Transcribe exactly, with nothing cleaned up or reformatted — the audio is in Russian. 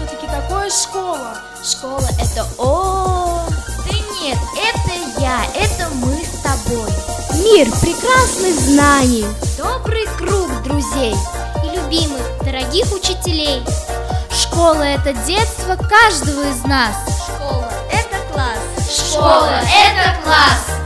все-таки такое школа? Школа — это о. Да нет, это я, это мы с тобой. Мир прекрасных знаний, добрый круг друзей и любимых, дорогих учителей. Школа — это детство каждого из нас. Школа — это класс. Школа — это класс.